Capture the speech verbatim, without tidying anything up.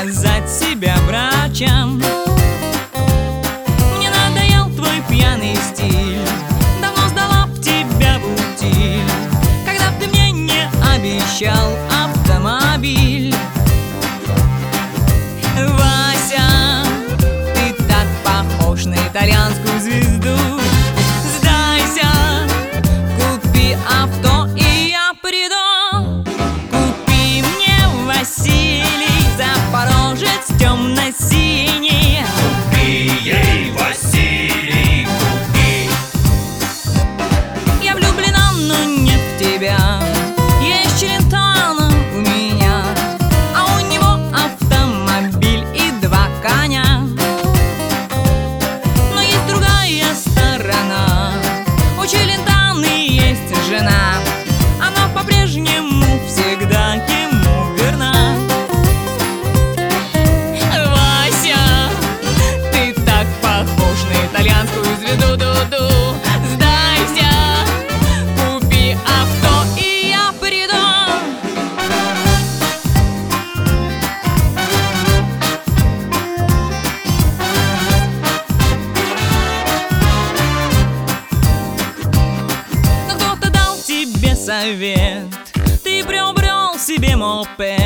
показать себя врачам. Мне надоел твой пьяный стиль, давно сдала б тебя в утиль, когда б ты мне не обещал автомобиль. Вася, ты так похож на итальянскую звезду. Сдайся, купи авто, и я приду. Купи мне, Василий, запорожец темно-синий. Купи ей, Василий, купи. Я влюблена, но не в тебя. Есть Челентано у меня, а у него автомобиль и два коня. Но есть другая сторона. У Челентано есть жена, она по-прежнему всегда ему верна. Вася, ты так похож на итальянскую звезду. Ду-ду. Сдайся, купи авто, и я приду. Но кто-то дал тебе совет, ты приобрел себе мопед.